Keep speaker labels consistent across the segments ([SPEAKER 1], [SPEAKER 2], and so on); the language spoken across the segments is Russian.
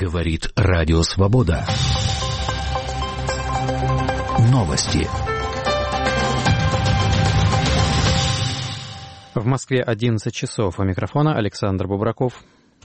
[SPEAKER 1] Говорит Радио Свобода. Новости.
[SPEAKER 2] В Москве 11 часов. У микрофона Александр Бубраков.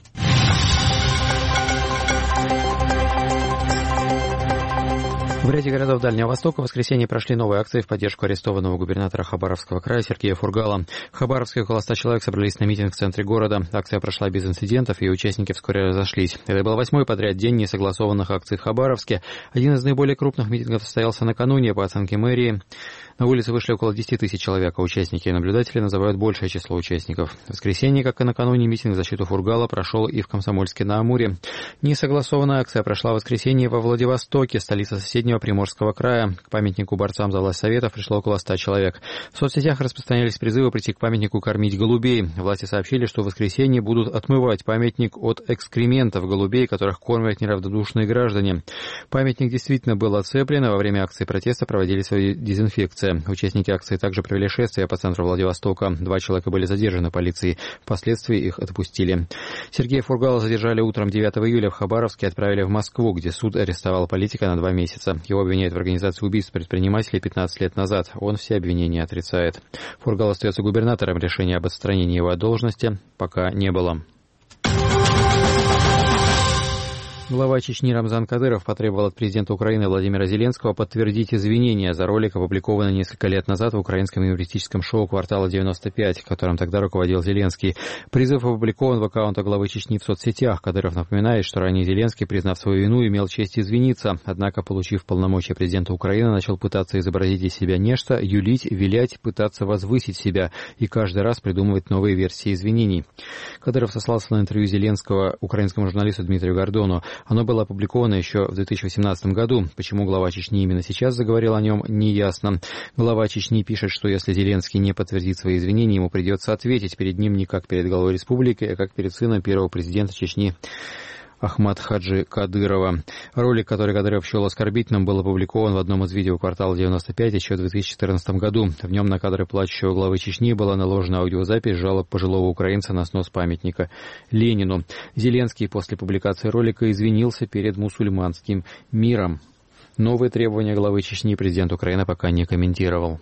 [SPEAKER 2] В ряде городов Дальнего Востока в воскресенье прошли новые акции в поддержку арестованного губернатора Хабаровского края Сергея Фургала. В Хабаровске около 100 человек собрались на митинг в центре города. Акция прошла без инцидентов, и участники вскоре разошлись. Это был 8-й подряд день несогласованных акций в Хабаровске. Один из наиболее крупных митингов состоялся накануне, по оценке мэрии. На улице вышли около 10 тысяч человек, а участники и наблюдатели называют большее число участников. В воскресенье, как и накануне, митинг в защиту Фургала прошел и в Комсомольске-на-Амуре. Несогласованная акция прошла в воскресенье во Владивостоке, столице соседнего Приморского края. К памятнику борцам за власть Советов пришло около 100 человек. В соцсетях распространялись призывы прийти к памятнику кормить голубей. Власти сообщили, что в воскресенье будут отмывать памятник от экскрементов голубей, которых кормят неравнодушные граждане. Памятник действительно был оцеплен, а во время акции протеста проводились дезинфекция. Участники акции также провели шествие по центру Владивостока. 2 человека были задержаны полицией. Впоследствии их отпустили. Сергея Фургала задержали утром 9 июля в Хабаровске и отправили в Москву, где суд арестовал политика на 2 месяца. Его обвиняют в организации убийств предпринимателей 15 лет назад. Он все обвинения отрицает. Фургал остается губернатором. Решения об отстранении его от должности пока не было. Глава Чечни Рамзан Кадыров потребовал от президента Украины Владимира Зеленского подтвердить извинения за ролик, опубликованный несколько лет назад в украинском юмористическом шоу «Квартала 95», которым тогда руководил Зеленский. Призыв опубликован в аккаунтах главы Чечни в соцсетях. Кадыров напоминает, что ранее Зеленский, признав свою вину, имел честь извиниться. Однако, получив полномочия президента Украины, начал пытаться изобразить из себя нечто, юлить, вилять, пытаться возвысить себя и каждый раз придумывать новые версии извинений. Кадыров сослался на интервью Зеленского украинскому журналисту Дмитрию Гордону. Оно было опубликовано еще в 2018 году. Почему глава Чечни именно сейчас заговорил о нем, неясно. Глава Чечни пишет, что если Зеленский не подтвердит свои извинения, ему придется ответить перед ним не как перед главой республики, а как перед сыном первого президента Чечни Ахмад-Хаджи Кадырова. Ролик, который Кадыров счел оскорбительным, был опубликован в одном из видео «Квартала 95» еще в 2014 году. В нем на кадры плачущего главы Чечни была наложена аудиозапись жалоб пожилого украинца на снос памятника Ленину. Зеленский после публикации ролика извинился перед мусульманским миром. Новые требования главы Чечни президент Украины пока не комментировал.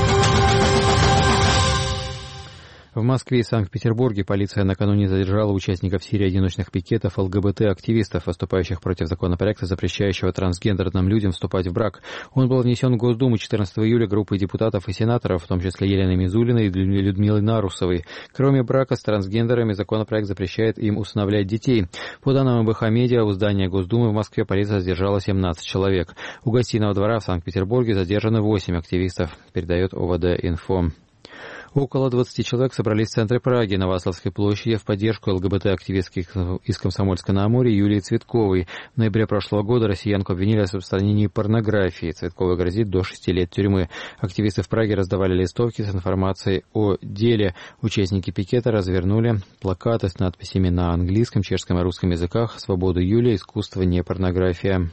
[SPEAKER 2] В Москве и Санкт-Петербурге полиция накануне задержала участников серии одиночных пикетов ЛГБТ-активистов, выступающих против законопроекта, запрещающего трансгендерным людям вступать в брак. Он был внесен в Госдуму 14 июля группой депутатов и сенаторов, в том числе Еленой Мизулиной и Людмилой Нарусовой. Кроме брака с трансгендерами, законопроект запрещает им усыновлять детей. По данным МБХ-медиа, у здания Госдумы в Москве полиция задержала 17 человек. У Гостиного двора в Санкт-Петербурге задержаны 8 активистов, передает ОВД-Инфо. Около 20 человек собрались в центре Праги на Вацлавской площади в поддержку ЛГБТ-активистки из Комсомольска-на-Амуре Юлии Цветковой. В ноябре прошлого года россиянку обвинили в распространении порнографии. Цветковой грозит до 6 лет тюрьмы. Активисты в Праге раздавали листовки с информацией о деле. Участники пикета развернули плакаты с надписями на английском, чешском и русском языках «Свобода Юлия. Искусство, не порнография».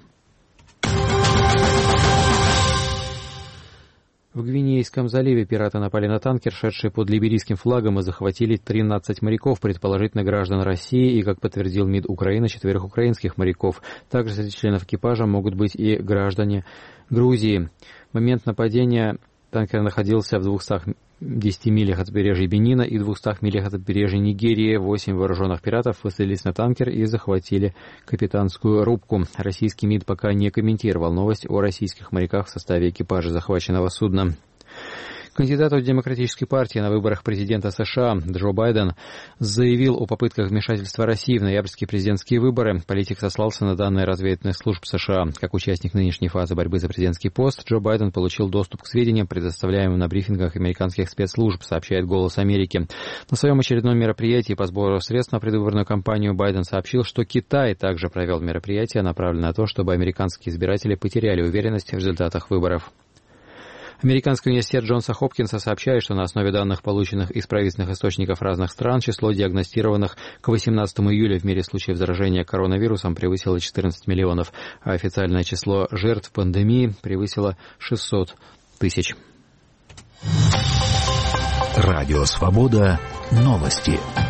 [SPEAKER 2] В Гвинейском заливе пираты напали на танкер, шедший под либерийским флагом, и захватили 13 моряков, предположительно граждан России, и, как подтвердил МИД Украины, 4 украинских моряков. Также среди членов экипажа могут быть и граждане Грузии. В момент нападения танкер находился в 210 милях от побережья Бенина и 200 милях от побережья Нигерии. 8 вооруженных пиратов высадились на танкер и захватили капитанскую рубку. Российский МИД пока не комментировал новость о российских моряках в составе экипажа захваченного судна. Кандидат от Демократической партии на выборах президента США Джо Байден заявил о попытках вмешательства России в ноябрьские президентские выборы. Политик сослался на данные разведывательных служб США. Как участник нынешней фазы борьбы за президентский пост, Джо Байден получил доступ к сведениям, предоставляемым на брифингах американских спецслужб, сообщает «Голос Америки». На своем очередном мероприятии по сбору средств на предвыборную кампанию Байден сообщил, что Китай также провел мероприятие, направленное на то, чтобы американские избиратели потеряли уверенность в результатах выборов. Американский университет Джонса Хопкинса сообщает, что на основе данных, полученных из правительственных источников разных стран, число диагностированных к 18 июля в мире случаев заражения коронавирусом превысило 14 миллионов, а официальное число жертв пандемии превысило 600 тысяч.
[SPEAKER 1] Радио «Свобода». Новости.